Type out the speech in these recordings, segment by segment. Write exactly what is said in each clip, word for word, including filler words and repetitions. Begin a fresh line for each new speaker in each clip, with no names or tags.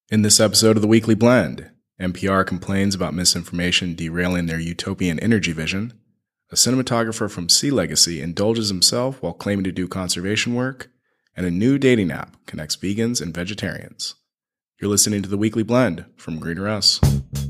In this episode of The Weekly Blend, N P R complains about misinformation derailing their utopian energy vision. A cinematographer from Sea Legacy indulges himself while claiming to do conservation work. And a new dating app connects vegans and vegetarians. You're listening to The Weekly Blend from Greener Us.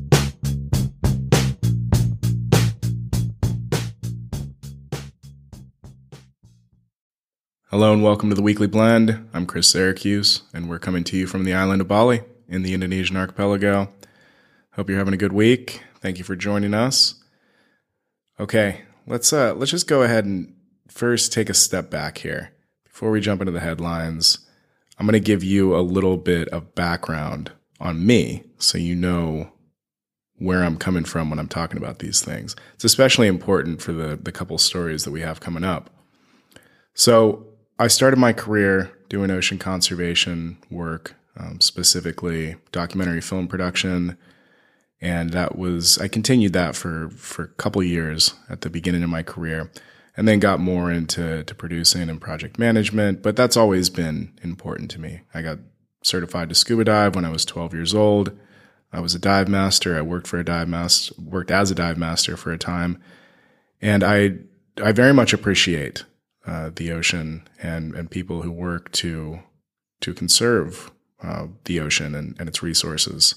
Hello and welcome to The Weekly Blend. I'm Chris Syracuse, and we're coming to you from the island of Bali in the Indonesian archipelago. Hope you're having a good week. Thank you for joining us. Okay, let's uh, let's just go ahead and first take a step back here. Before we jump into the headlines, I'm going to give you a little bit of background on me so you know where I'm coming from when I'm talking about these things. It's especially important for the, the couple stories that we have coming up. So I started my career doing ocean conservation work, um, specifically documentary film production. And that was, I continued that for, for a couple years at the beginning of my career, and then got more into to producing and project management. But that's always been important to me. I got certified to scuba dive when I was twelve years old. I was a dive master. I worked for a dive master, worked as a dive master for a time. And I, I very much appreciate uh, the ocean and, and people who work to, to conserve uh, the ocean and, and its resources.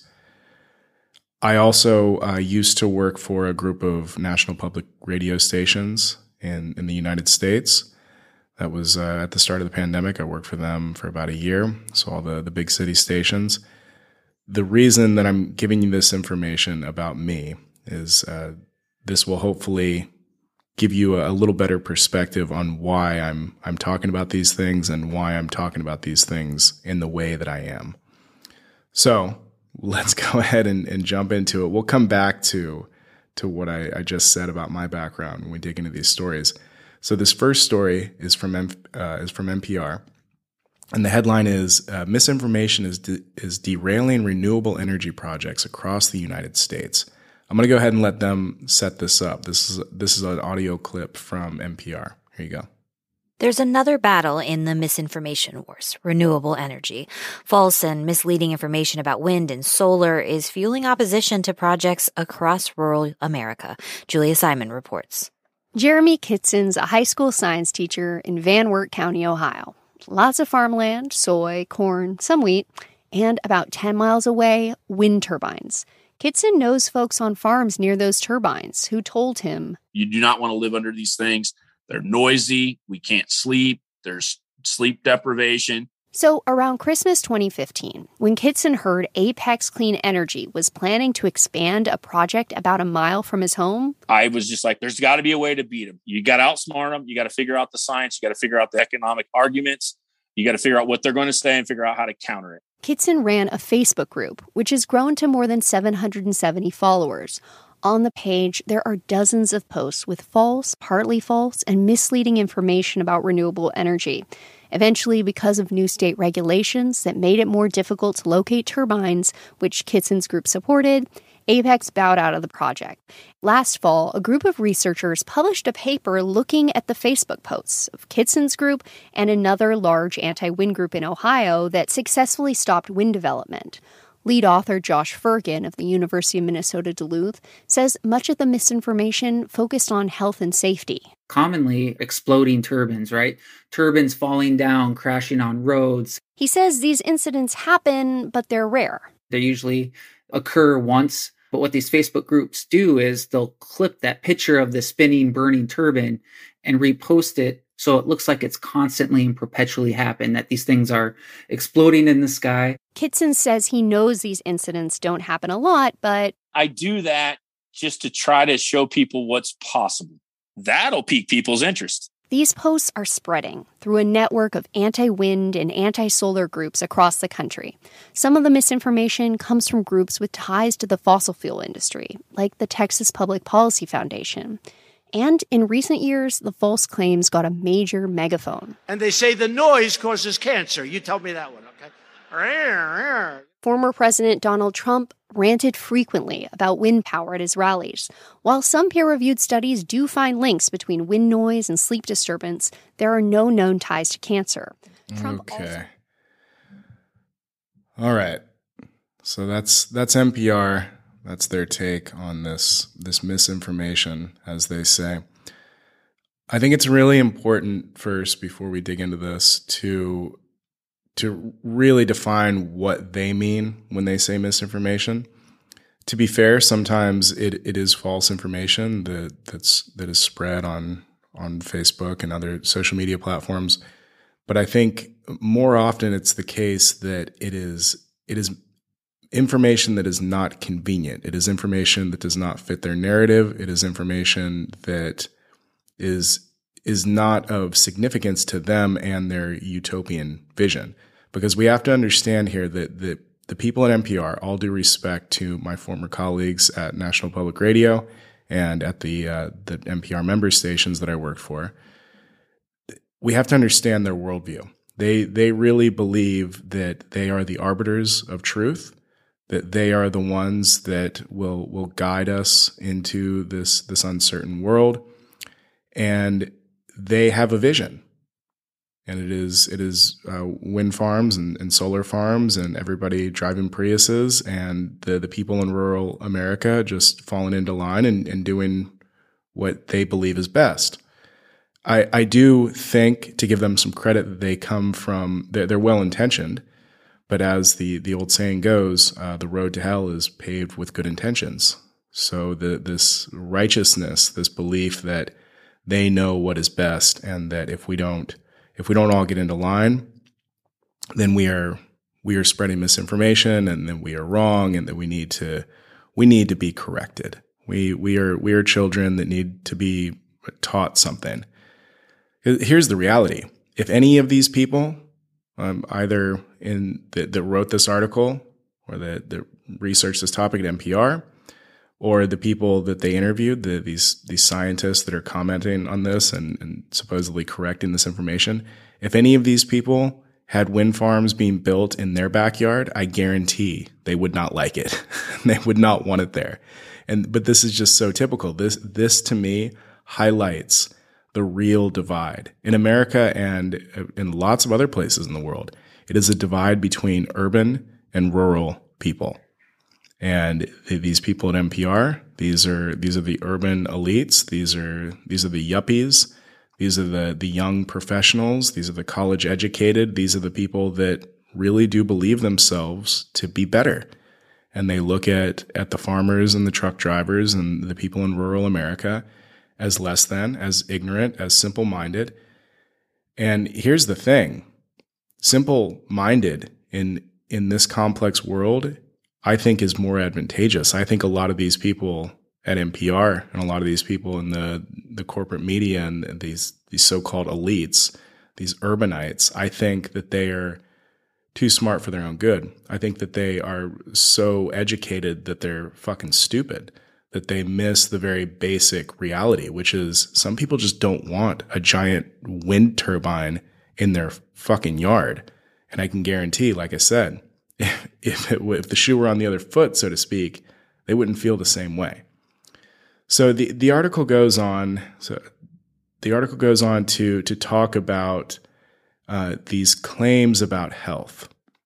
I also uh, used to work for a group of national public radio stations in, in the United States. That was uh, at the start of the pandemic. I worked for them for about a year, so all the, the big city stations. The reason that I'm giving you this information about me is uh, this will hopefully give you a, a little better perspective on why I'm I'm talking about these things and why I'm talking about these things in the way that I am. So let's go ahead and, and jump into it. We'll come back to to what I, I just said about my background when we dig into these stories. So this first story is from uh, is from N P R, and the headline is uh, "Misinformation is de- is derailing renewable energy projects across the United States." I'm going to go ahead and let them set this up. This is this is an audio clip from N P R. Here you go.
There's another battle in the misinformation wars, renewable energy. False and misleading information about wind and solar is fueling opposition to projects across rural America. Julia Simon reports.
Jeremy Kitson's a high school science teacher in Van Wert County, Ohio. Lots of farmland, soy, corn, some wheat, and about ten miles away, wind turbines. Kitson knows folks on farms near those turbines who told him,
"You do not want to live under these things. They're noisy. We can't sleep. There's sleep deprivation."
So around Christmas twenty fifteen, when Kitson heard Apex Clean Energy was planning to expand a project about a mile from his home,
I was just like, there's got to be a way to beat them. You got to outsmart them. You got to figure out the science. You got to figure out the economic arguments. You got to figure out what they're going to say and figure out how to counter it.
Kitson ran a Facebook group, which has grown to more than seven hundred seventy followers. On the page, there are dozens of posts with false, partly false, and misleading information about renewable energy. Eventually, because of new state regulations that made it more difficult to locate turbines, which Kitson's group supported, Apex bowed out of the project. Last fall, a group of researchers published a paper looking at the Facebook posts of Kitson's group and another large anti-wind group in Ohio that successfully stopped wind development. Lead author Josh Fergan of the University of Minnesota Duluth says much of the misinformation focused on health and safety.
Commonly exploding turbines, right? Turbines falling down, crashing on roads.
He says these incidents happen, but they're rare.
They usually occur once, but what these Facebook groups do is they'll clip that picture of the spinning, burning turbine and repost it so it looks like it's constantly and perpetually happen, that these things are exploding in the sky.
Kitson says he knows these incidents don't happen a lot, but
I do that just to try to show people what's possible. That'll pique people's interest.
These posts are spreading through a network of anti-wind and anti-solar groups across the country. Some of the misinformation comes from groups with ties to the fossil fuel industry, like the Texas Public Policy Foundation. And in recent years, the false claims got a major megaphone.
And they say the noise causes cancer. You tell me that one, okay?
Former President Donald Trump ranted frequently about wind power at his rallies. While some peer-reviewed studies do find links between wind noise and sleep disturbance, there are no known ties to cancer.
Trump okay. Also- All right. So that's that's N P R. That's their take on this this misinformation, as they say. I think it's really important first, before we dig into this, to to really define what they mean when they say misinformation. To be fair, sometimes it, it is false information that that's that is spread on on Facebook and other social media platforms. But I think more often it's the case that it is it is information that is not convenient. It is information that does not fit their narrative. It is information that is is not of significance to them and their utopian vision. Because we have to understand here that that the people at N P R, all due respect to my former colleagues at National Public Radio and at the uh, the N P R member stations that I worked for, we have to understand their worldview. They they really believe that they are the arbiters of truth, that they are the ones that will will guide us into this this uncertain world, and they have a vision. And it is it is uh, wind farms and, and solar farms and everybody driving Priuses and the, the people in rural America just falling into line and, and doing what they believe is best. I, I do think, to give them some credit, that they come from, they're, they're well-intentioned, but as the, the old saying goes, uh, the road to hell is paved with good intentions. So the, this righteousness, this belief that they know what is best, and that if we don't If we don't all get into line, then we are we are spreading misinformation, and then we are wrong, and that we need to we need to be corrected. We we are we are children that need to be taught something. Here's the reality: if any of these people, um, either in that, that wrote this article or that, that researched this topic at N P R, or the people that they interviewed, the, these these scientists that are commenting on this and, and supposedly correcting this information, if any of these people had wind farms being built in their backyard, I guarantee they would not like it. They would not want it there. And but this is just so typical. This this to me highlights the real divide in America and in lots of other places in the world. It is a divide between urban and rural people. And these people at N P R, these are these are the urban elites. These are these are the yuppies. These are the the young professionals. These are the college educated. These are the people that really do believe themselves to be better. And they look at at the farmers and the truck drivers and the people in rural America as less than, as ignorant, as simple-minded. And here's the thing: simple-minded in in this complex world, I think, is more advantageous. I think a lot of these people at N P R and a lot of these people in the, the corporate media and these, these so-called elites, these urbanites, I think that they are too smart for their own good. I think that they are so educated that they're fucking stupid, that they miss the very basic reality, which is some people just don't want a giant wind turbine in their fucking yard. And I can guarantee, like I said, If, it, if the shoe were on the other foot, so to speak, they wouldn't feel the same way. So the, the article goes on. So the article goes on to to talk about uh, these claims about health,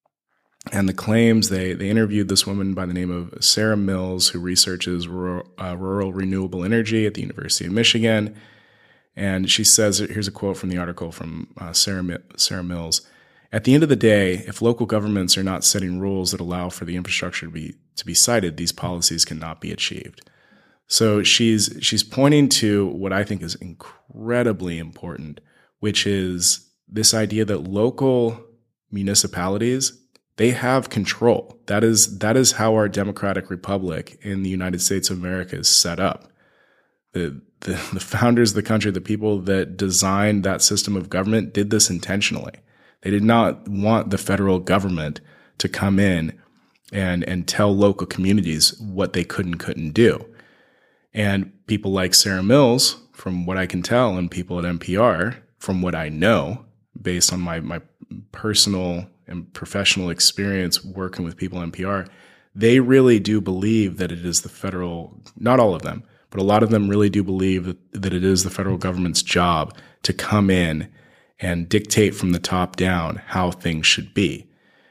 and the claims they they interviewed this woman by the name of Sarah Mills, who researches rural, uh, rural renewable energy at the University of Michigan, and she says, here's a quote from the article from uh, Sarah Sarah Mills. At the end of the day, if local governments are not setting rules that allow for the infrastructure to be to be cited, these policies cannot be achieved. So she's she's pointing to what I think is incredibly important, which is this idea that local municipalities, they have control. That is that is how our democratic republic in the United States of America is set up. The the, the founders of the country, the people that designed that system of government, did this intentionally. They did not want the federal government to come in and, and tell local communities what they could and couldn't do. And people like Sarah Mills, from what I can tell, and people at N P R, from what I know, based on my, my personal and professional experience working with people at N P R, they really do believe that it is the federal, not all of them, but a lot of them really do believe that, that it is the federal government's job to come in and dictate from the top down how things should be.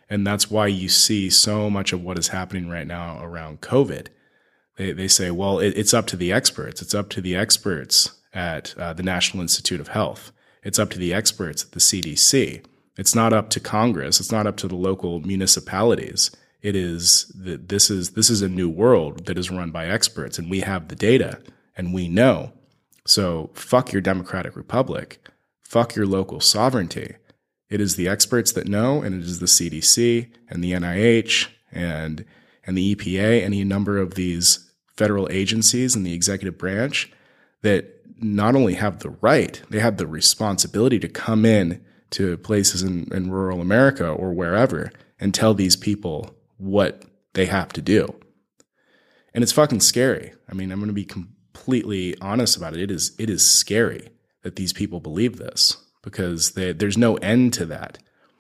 And that's why you see so much of what is happening right now around COVID. They they say, well, it, it's up to the experts. It's up to the experts at uh, the National Institute of Health. It's up to the experts at the C D C. It's not up to Congress. It's not up to the local municipalities. It is that this is this is a new world that is run by experts, and we have the data, and we know. So fuck your democratic republic. Fuck your local sovereignty. It is the experts that know, and it is the C D C and the N I H and and the E P A, any number of these federal agencies in the executive branch that not only have the right, they have the responsibility to come in to places in, in rural America or wherever and tell these people what they have to do. And it's fucking scary. I mean, I'm going to be completely honest about it. It is it is scary that these people believe this, because they, there's no end to that.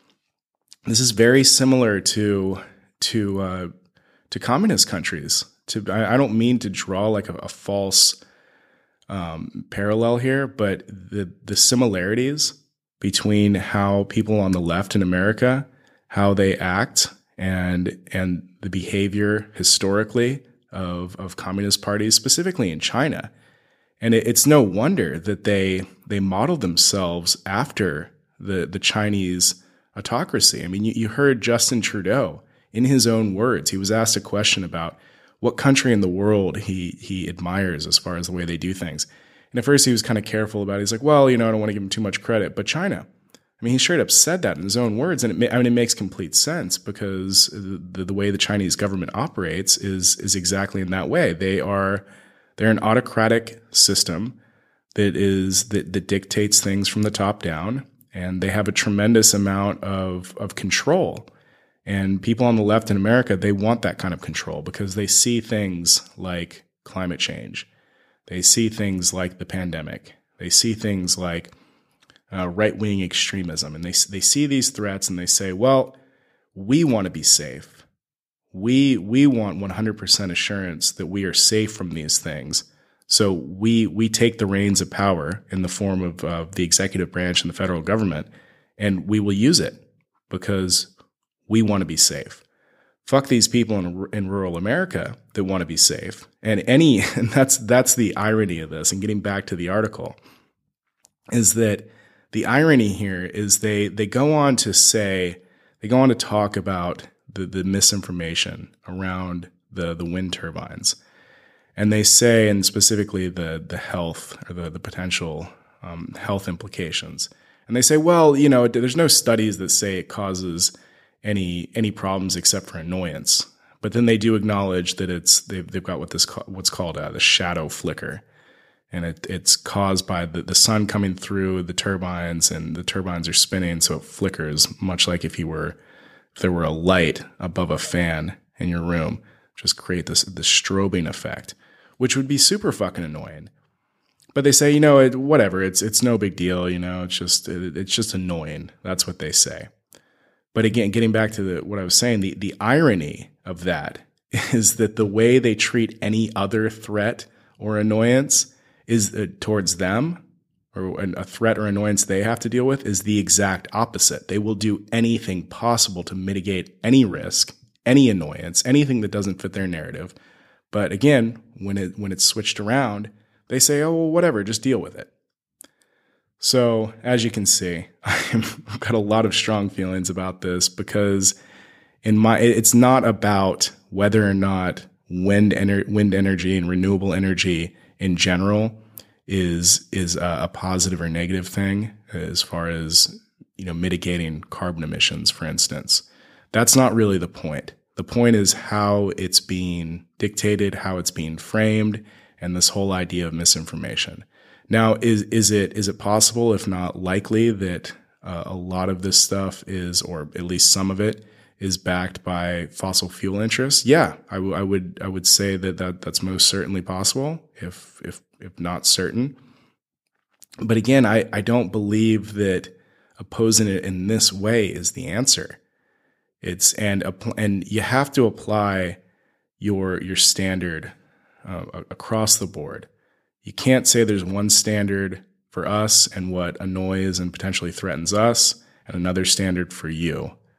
This is very similar to to uh, to communist countries. To I, I don't mean to draw like a, a false um, parallel here, but the the similarities between how people on the left in America, how they act, and and the behavior historically of of communist parties, specifically in China. And it, it's no wonder that they they modeled themselves after the the Chinese autocracy. I mean, you, you heard Justin Trudeau in his own words. He was asked a question about what country in the world he he admires as far as the way they do things. And at first he was kind of careful about it. He's like, well, you know, I don't want to give him too much credit, but China. I mean, he straight up said that in his own words, and it, I mean, it makes complete sense, because the, the way the Chinese government operates is is exactly in that way. They are they're an autocratic system that is that, that dictates things from the top down, and they have a tremendous amount of of control. And people on the left in America, they want that kind of control because they see things like climate change, they see things like the pandemic, they see things like Uh, right-wing extremism. And they they see these threats and they say, well, we want to be safe. We we want one hundred percent assurance that we are safe from these things. So we we take the reins of power in the form of uh, the executive branch and the federal government, and we will use it because we want to be safe. Fuck these people in, in rural America that want to be safe. And any and that's that's the irony of this. And getting back to the article, is that the irony here is they they go on to say, they go on to talk about the, the misinformation around the, the wind turbines. And they say, and specifically the the health or the, the potential um, health implications. And they say, well, you know, there's no studies that say it causes any any problems except for annoyance. But then they do acknowledge that it's they've they've got what this what's called uh, the shadow flicker. And it, it's caused by the, the sun coming through the turbines, and the turbines are spinning, so it flickers, much like if you were, if there were a light above a fan in your room, just create this, this strobing effect, which would be super fucking annoying. But they say, you know, it, whatever, it's it's no big deal, you know, it's just it, it's just annoying. That's what they say. But again, getting back to the, what I was saying, the the irony of that is that the way they treat any other threat or annoyance is uh, towards them, or a threat or annoyance they have to deal with, is the exact opposite. They will do anything possible to mitigate any risk, any annoyance, anything that doesn't fit their narrative. But again, when it when it's switched around, they say, oh, well, whatever, just deal with it. So as you can see, I've got a lot of strong feelings about this, because in my it's not about whether or not wind ener- wind energy and renewable energy in general is is a, a positive or negative thing as far as, you know, mitigating carbon emissions, for instance. That's not really the point. The point is how it's being dictated, how it's being framed, and this whole idea of misinformation. Now, is is it is it possible, if not likely, that uh, a lot of this stuff is, or at least some of it, is backed by fossil fuel interests? Yeah, I, w- I would I would say that, that that's most certainly possible, if if if not certain. But again, I, I don't believe that opposing it in this way is the answer. It's and and you have to apply your your standard uh, across the board. You can't say there's one standard for us and what annoys and potentially threatens us, and another standard for you.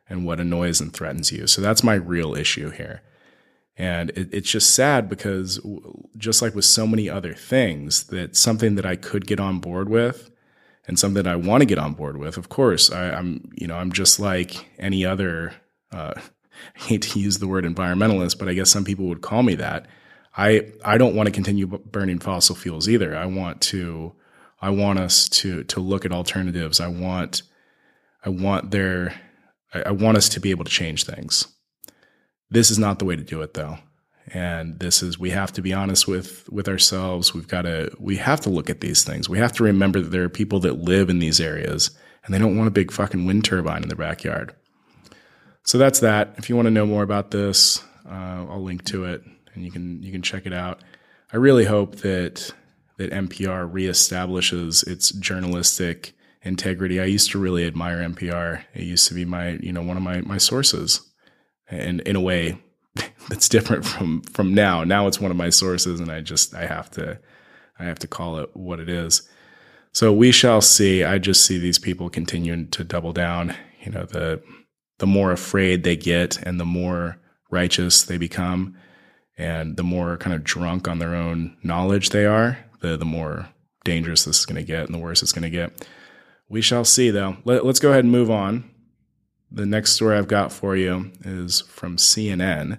and what annoys and threatens you. So that's my real issue here. And it, it's just sad because just like with so many other things, that something that I could get on board with and something that I want to get on board with, of course, I, I'm, you know, I'm just like any other, uh, I hate to use the word environmentalist, but I guess some people would call me that. I, I don't want to continue burning fossil fuels either. I want to, I want us to, to look at alternatives. I want, I want there, I, I want us to be able to change things. This is not the way to do it though. And this is, we have to be honest with, with ourselves. We've got to, we have to look at these things. We have to remember that there are people that live in these areas and they don't want a big fucking wind turbine in their backyard. So that's that. If you want to know more about this, uh, I'll link to it and you can, you can check it out. I really hope that, that N P R reestablishes its journalistic integrity. I used to really admire N P R. It used to be my, you know, one of my, my sources. And in a way that's different from, from now. Now it's one of my sources and I just, I have to, I have to call it what it is. So we shall see. I just see these people continuing to double down. You know, the, the more afraid they get and the more righteous they become and the more kind of drunk on their own knowledge they are, the, the more dangerous this is going to get and the worse it's going to get. We shall see though. Let, let's go ahead and move on. The next story I've got for you is from C N N.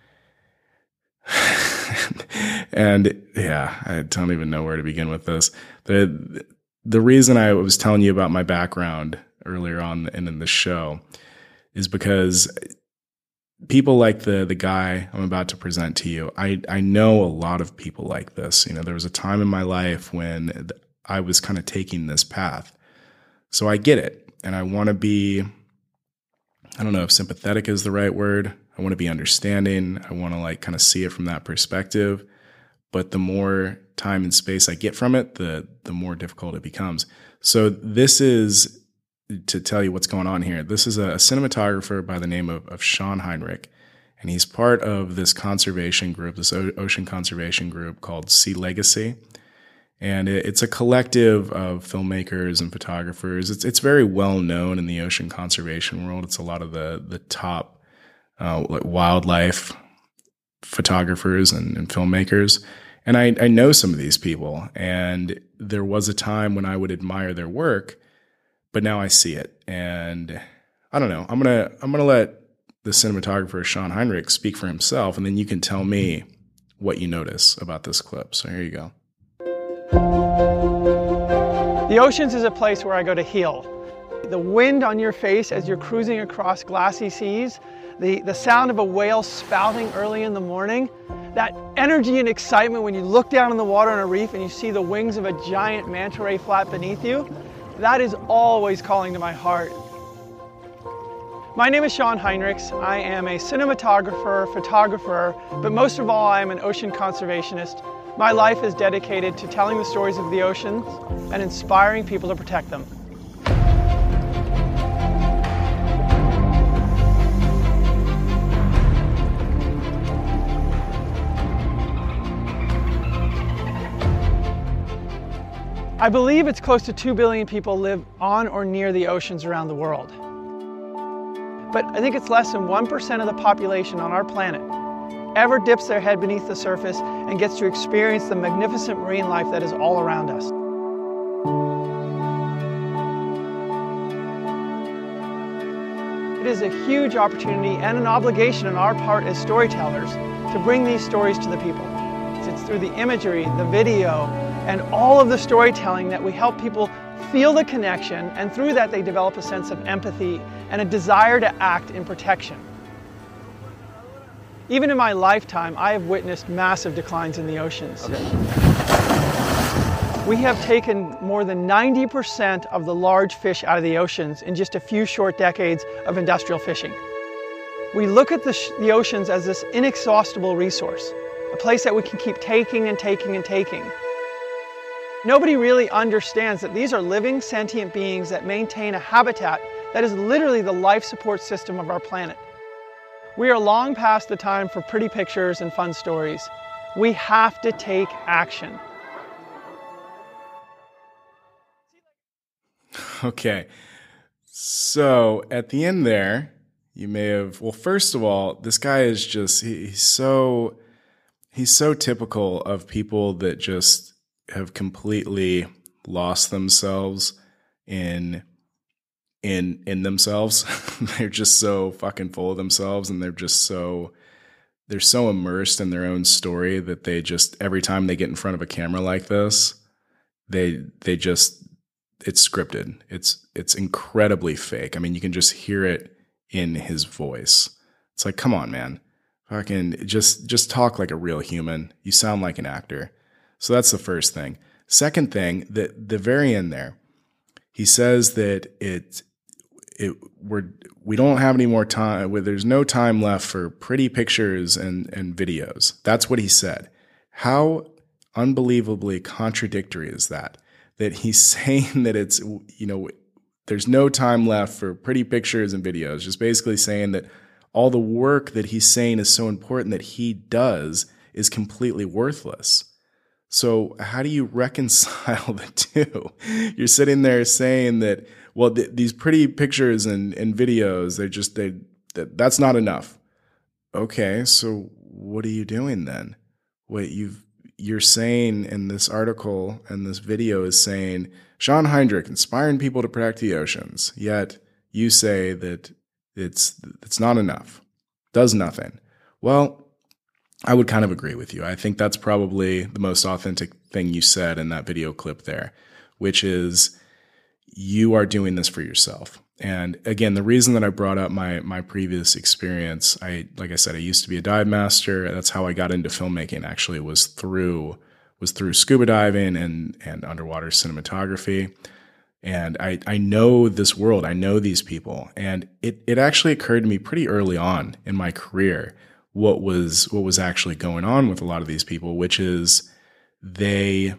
And yeah, I don't even know where to begin with this. The the reason I was telling you about my background earlier on in, in the show is because people like the the guy I'm about to present to you, I, I know a lot of people like this. You know, there was a time in my life when I was kind of taking this path. So I get it. And I want to be, I don't know if sympathetic is the right word. I want to be understanding. I want to like kind of see it from that perspective. But the more time and space I get from it, the the more difficult it becomes. So this is, to tell you what's going on here, this is a cinematographer by the name of, of Sean Heinrich. And he's part of this conservation group, this ocean conservation group called Sea Legacy. And it's a collective of filmmakers and photographers. It's it's very well known in the ocean conservation world. It's a lot of the the top uh, like wildlife photographers and, and filmmakers. And I, I know some of these people. And there was a time when I would admire their work, but now I see it. And I don't know. I'm gonna I'm gonna let the cinematographer Sean Heinrich speak for himself, and then you can tell me what you notice about this clip. So here you go.
The oceans is a place where I go to heal. The wind on your face as you're cruising across glassy seas, the, the sound of a whale spouting early in the morning, that energy and excitement when you look down in the water on a reef and you see the wings of a giant manta ray flap beneath you, that is always calling to my heart. My name is Sean Heinrichs. I am a cinematographer, photographer, but most of all I am an ocean conservationist. My life is dedicated to telling the stories of the oceans and inspiring people to protect them. I believe it's close to two billion people live on or near the oceans around the world. But I think it's less than one percent of the population on our planet ever dips their head beneath the surface and gets to experience the magnificent marine life that is all around us. It is a huge opportunity and an obligation on our part as storytellers to bring these stories to the people. It's through the imagery, the video, and all of the storytelling that we help people feel the connection, and through that they develop a sense of empathy and a desire to act in protection. Even in my lifetime, I have witnessed massive declines in the oceans. Okay. We have taken more than ninety percent of the large fish out of the oceans in just a few short decades of industrial fishing. We look at the, the oceans as this inexhaustible resource, a place that we can keep taking and taking and taking. Nobody really understands that these are living, sentient beings that maintain a habitat that is literally the life support system of our planet. We are long past the time for pretty pictures and fun stories. We have to take action.
Okay. So at the end there, You may have, well, first of all, this guy is just, he, he's so, he's so typical of people that just have completely lost themselves in, in, in themselves. They're just so fucking full of themselves, and they're just so, they're so immersed in their own story that they just, every time they get in front of a camera like this, they, they just, it's scripted. It's, it's incredibly fake. I mean, you can just hear it in his voice. It's like, come on, man. Fucking just just talk like a real human. You sound like an actor. So that's the first thing. Second thing, the the very end there, he says that it it we're we don't have any more time. There's no time left for pretty pictures and and videos. That's what he said. How unbelievably contradictory is that? That he's saying that it's, you know, there's no time left for pretty pictures and videos, just basically saying that all the work that he's saying is so important that he does is completely worthless. So how do you reconcile the two? You're sitting there saying that, well, th- these pretty pictures and, and videos, they're just, they, that, that's not enough. Okay, so what are you doing then? What you've, you're saying in this article and this video is saying, Shawn Heindrich inspiring people to protect the oceans, yet you say that it's it's not enough, does nothing. Well, I would kind of agree with you. I think that's probably the most authentic thing you said in that video clip there, which is you are doing this for yourself. And again, the reason that I brought up my my previous experience, I like I said, I used to be a dive master. That's how I got into filmmaking. Actually, was through was through scuba diving and and underwater cinematography. And I I know this world. I know these people. And it it actually occurred to me pretty early on in my career what was what was actually going on with a lot of these people, which is they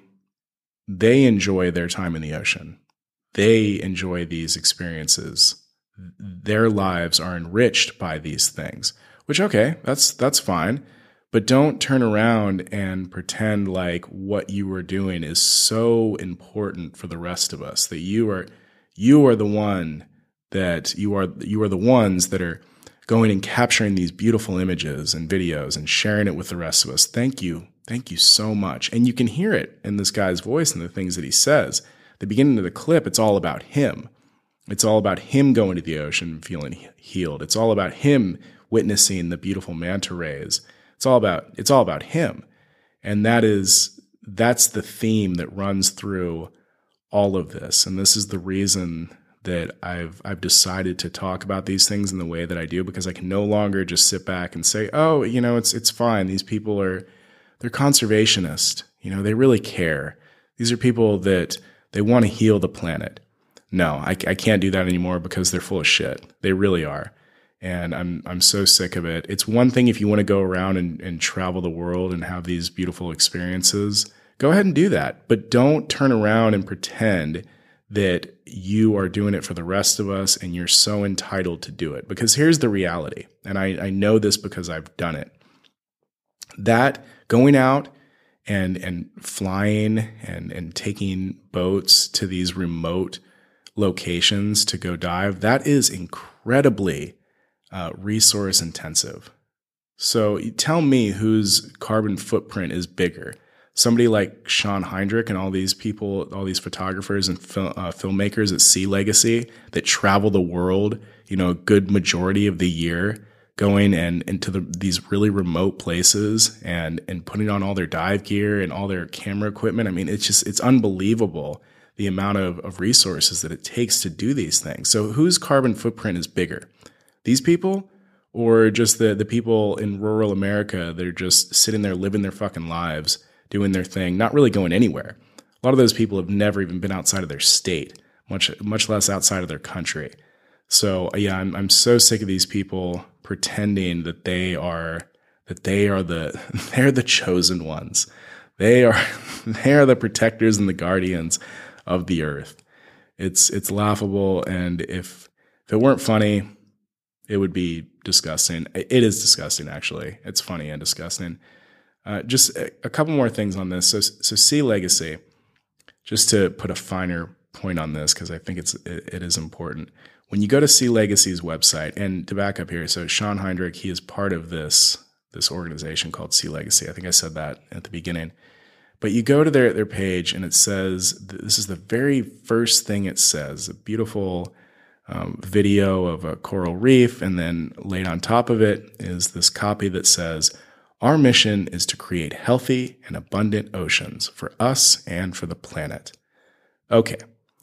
they enjoy their time in the ocean. They enjoy these experiences. Their lives are enriched by these things, which, okay, that's that's fine. But don't turn around and pretend like what you are doing is so important for the rest of us, that you are you are the one that you are you are the ones that are going and capturing these beautiful images and videos and sharing it with the rest of us. Thank you. Thank you so much. And you can hear it in this guy's voice and the things that he says. The beginning of the clip, it's all about him. It's all about him going to the ocean and feeling healed. It's all about him witnessing the beautiful manta rays. It's all about it's all about him. And that is that's the theme that runs through all of this. And this is the reason that I've I've decided to talk about these things in the way that I do, because I can no longer just sit back and say, "Oh, you know, it's it's fine. These people are they're conservationists. You know, they really care. These are people that they want to heal the planet." No, I, I can't do that anymore because they're full of shit. They really are. And I'm I'm so sick of it. It's one thing if you want to go around and, and travel the world and have these beautiful experiences, go ahead and do that. But don't turn around and pretend that you are doing it for the rest of us and you're so entitled to do it. Because here's the reality, and I, I know this because I've done it. That going out and and flying and, and taking boats to these remote locations to go dive, that is incredibly uh, resource intensive. So you tell me whose carbon footprint is bigger. Somebody like Shawn Heindrich and all these people, all these photographers and fil- uh, filmmakers at Sea Legacy that travel the world, you know, a good majority of the year, going and into the, these really remote places and and putting on all their dive gear and all their camera equipment. I mean, it's just, it's unbelievable the amount of, of resources that it takes to do these things. So whose carbon footprint is bigger? These people, or just the, the people in rural America that are just sitting there living their fucking lives, doing their thing, not really going anywhere? A lot of those people have never even been outside of their state, much much less outside of their country. So yeah, I'm I'm so sick of these people pretending that they are that they are the they're the chosen ones. They are they are the protectors and the guardians of the earth. It's it's laughable, and if if it weren't funny, it would be disgusting. It is disgusting, actually. It's funny and disgusting. Uh, just a, a couple more things on this. So, so Sea Legacy, just to put a finer point on this, because I think it's it, it is important. when you go to Sea Legacy's website, and to back up here, so Shawn Heindrich, he is part of this, this organization called Sea Legacy. I think I said that at the beginning. But you go to their, their page and it says, this is the very first thing it says, a beautiful um, video of a coral reef, and then laid on top of it is this copy that says, our mission is to create healthy and abundant oceans for us and for the planet. Okay,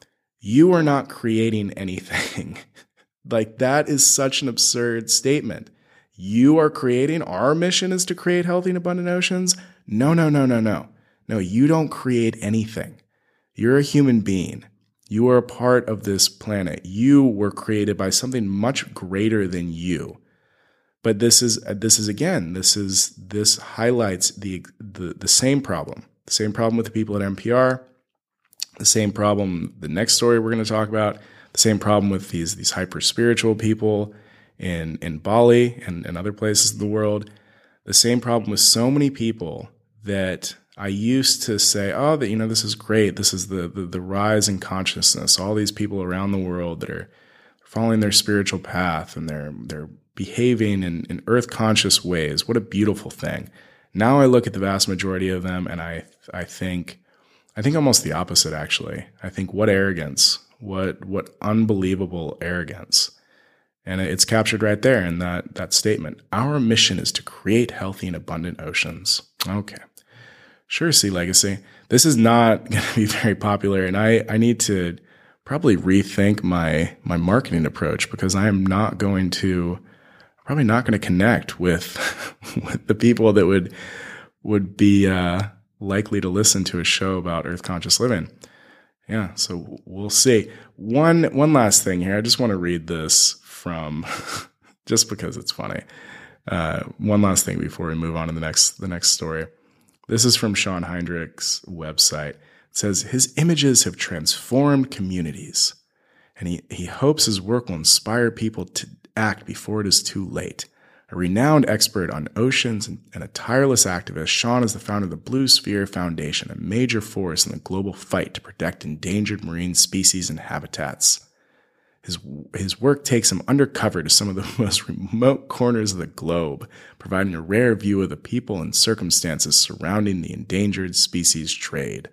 you are not creating anything. Like, that is such an absurd statement. You are creating, our mission is to create healthy and abundant oceans? No, no, no, no, no. No, you don't create anything. You're a human being. You are a part of this planet. You were created by something much greater than you. But this is, this is again, this is, this highlights the, the, the same problem. The same problem with the people at N P R. The same problem, the next story we're going to talk about, the same problem with these, these hyper-spiritual people in, in Bali and, and other places in the world. The same problem with so many people that I used to say, oh, that, you know, this is great. This is the, the, the rise in consciousness. All these people around the world that are following their spiritual path and they're, they're behaving in, in earth-conscious ways. What a beautiful thing. Now I look at the vast majority of them and I, I think, I think almost the opposite, actually. I think what arrogance, what what unbelievable arrogance. And it's captured right there in that, that statement. Our mission is to create healthy and abundant oceans. Okay. Sure, Sea Legacy. This is not going to be very popular, and I, I need to probably rethink my my marketing approach, because I am not going to, probably not going to connect with, with the people that would, would be, uh, likely to listen to a show about earth conscious living. Yeah, so we'll see. One one last thing here. I just want to read this from, just because it's funny. Uh, one last thing before we move on to the next the next story. This is from Shawn Heindrich's website. It says, his images have transformed communities, and he, he hopes his work will inspire people to act before it is too late. A renowned expert on oceans and a tireless activist, Shawn is the founder of the Blue Sphere Foundation, a major force in the global fight to protect endangered marine species and habitats. His, his work takes him undercover to some of the most remote corners of the globe, providing a rare view of the people and circumstances surrounding the endangered species trade.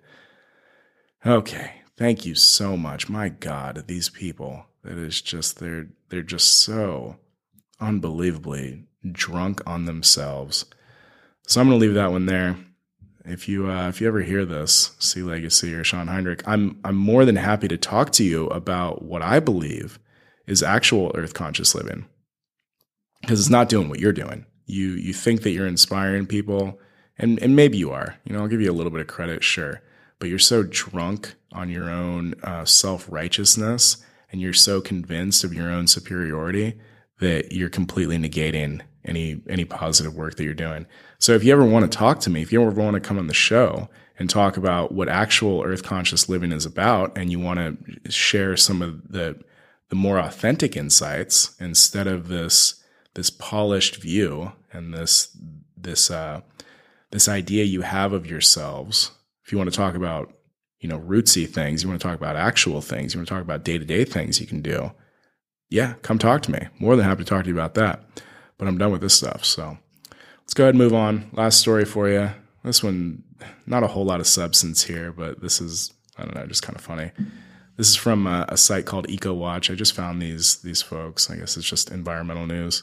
Okay, thank you so much. My God, these people, it is just, they're, they're just so unbelievably drunk on themselves. So I'm going to leave that one there. If you uh, if you ever hear this, Sea Legacy or Shawn Heindrich, I'm I'm more than happy to talk to you about what I believe is actual earth conscious living, because it's not doing what you're doing. You you think that you're inspiring people, and and maybe you are. You know, I'll give you a little bit of credit, sure, but you're so drunk on your own uh, self-righteousness, and you're so convinced of your own superiority that you're completely negating any any positive work that you're doing. So if you ever want to talk to me, if you ever want to come on the show and talk about what actual earth conscious living is about, and you want to share some of the the more authentic insights instead of this this polished view and this this uh, this idea you have of yourselves, if you want to talk about, you know, rootsy things, you want to talk about actual things, you want to talk about day-to-day things you can do, yeah, come talk to me. More than happy to talk to you about that. But I'm done with this stuff. So let's go ahead and move on. Last story for you. This one, not a whole lot of substance here, but this is, I don't know, just kind of funny. This is from a, a site called EcoWatch. I just found these these folks. I guess it's just environmental news.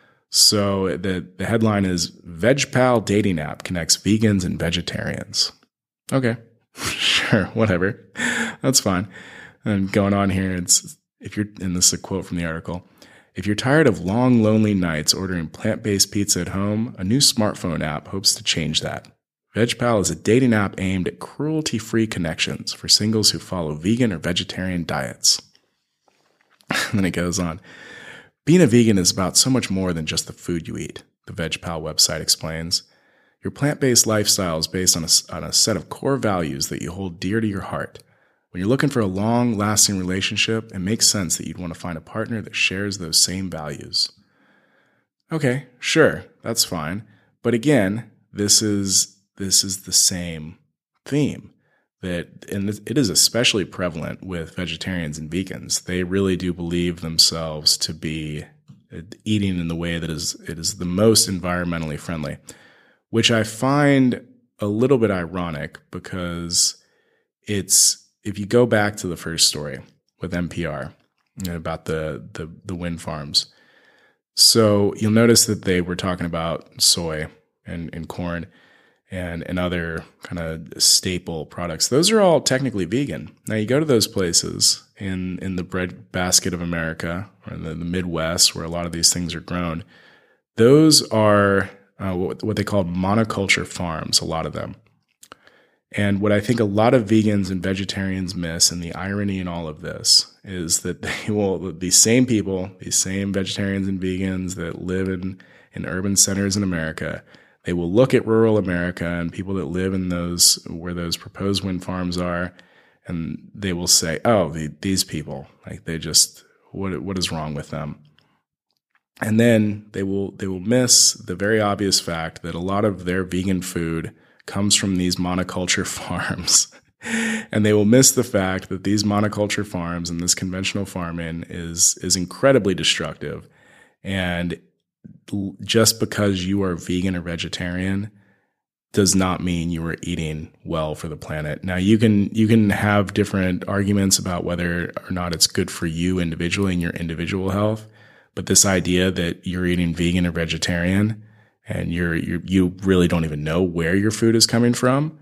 So the, the headline is, VegPal dating app connects vegans and vegetarians. Okay, sure, whatever. That's fine. And going on here, it's, if you're, and this is a quote from the article, if you're tired of long, lonely nights ordering plant-based pizza at home, a new smartphone app hopes to change that. VegPal is a dating app aimed at cruelty-free connections for singles who follow vegan or vegetarian diets. And then it goes on. Being a vegan is about so much more than just the food you eat, the VegPal website explains. Your plant-based lifestyle is based on a, on a set of core values that you hold dear to your heart. When you're looking for a long-lasting relationship, it makes sense that you'd want to find a partner that shares those same values. Okay, sure, that's fine. But again, this is this is the same theme. that, and it is especially prevalent with vegetarians and vegans. They really do believe themselves to be eating in the way that is it is the most environmentally friendly, which I find a little bit ironic because it's, if you go back to the first story with N P R, you know, about the, the the wind farms. So you'll notice that they were talking about soy and, and corn and, and other kind of staple products. Those are all technically vegan. Now you go to those places in, in the bread basket of America or in the, the Midwest where a lot of these things are grown. Those are uh, what, what they call monoculture farms, a lot of them. And what I think a lot of vegans and vegetarians miss, and the irony in all of this, is that they will, these same people, these same vegetarians and vegans that live in, in urban centers in America, they will look at rural America and people that live in those, where those proposed wind farms are, and they will say, oh, the, these people, like they just, what what is wrong with them? And then they will they will miss the very obvious fact that a lot of their vegan food comes from these monoculture farms. And they will miss the fact that these monoculture farms and this conventional farming is is incredibly destructive. And just because you are vegan or vegetarian does not mean you are eating well for the planet. Now you can you can have different arguments about whether or not it's good for you individually and your individual health, but this idea that you're eating vegan or vegetarian and you're, you're you really don't even know where your food is coming from,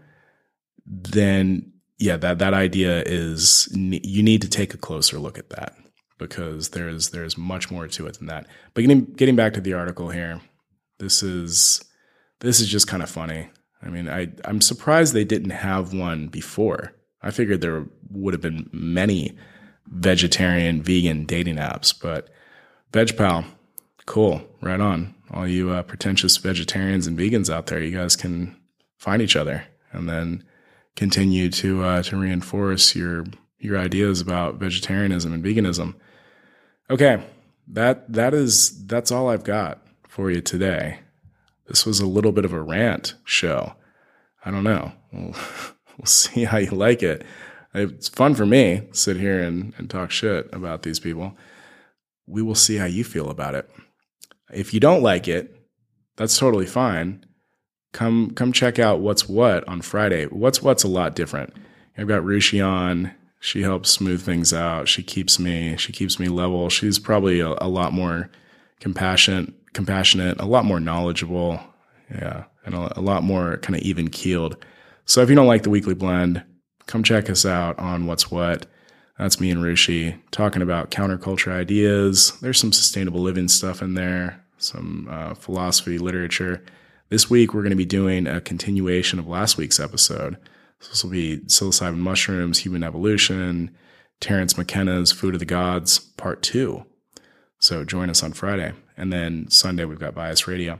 then yeah, that that idea is, you need to take a closer look at that, because there's there's much more to it than that. But getting getting back to the article here, this is this is just kind of funny. I mean, I I'm surprised they didn't have one before. I figured there would have been many vegetarian, vegan dating apps, but VegPal, cool, right on. All you uh, pretentious vegetarians and vegans out there, you guys can find each other and then continue to uh, to reinforce your your ideas about vegetarianism and veganism. Okay, that that is that's all I've got for you today. This was a little bit of a rant show. I don't know. We'll, we'll see how you like it. It's fun for me to sit here and, and talk shit about these people. We will see how you feel about it. If you don't like it, that's totally fine. Come come check out What's What on Friday. What's What's a lot different. I've got Rushi on. She helps smooth things out. She keeps me she keeps me level. She's probably a, a lot more compassionate, compassionate, a lot more knowledgeable, yeah, and a, a lot more kind of even keeled. So if you don't like the Weekly Blend, come check us out on What's What. That's me and Rushi talking about counterculture ideas. There's some sustainable living stuff in there, some uh, philosophy, literature. This week, we're going to be doing a continuation of last week's episode. So this will be psilocybin mushrooms, human evolution, Terence McKenna's Food of the Gods, part two. So join us on Friday. And then Sunday, we've got Bias Radio.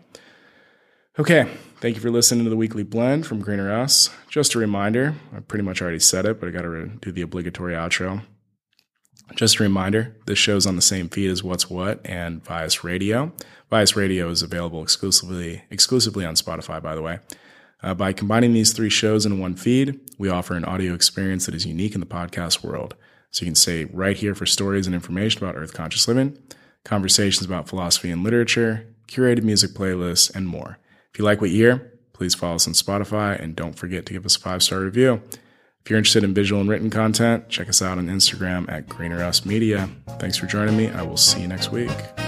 Okay, thank you for listening to the Weekly Blend from Greener Us. Just a reminder, I pretty much already said it, but I got to re- do the obligatory outro. Just a reminder, this show's on the same feed as What's What and Bias Radio. Bias Radio is available exclusively exclusively on Spotify, by the way. Uh, by combining these three shows in one feed, we offer an audio experience that is unique in the podcast world. So you can stay right here for stories and information about Earth Conscious Living, conversations about philosophy and literature, curated music playlists, and more. If you like what you hear, please follow us on Spotify, and don't forget to give us a five-star review. If you're interested in visual and written content, check us out on Instagram at Greener Us Media. Thanks for joining me. I will see you next week.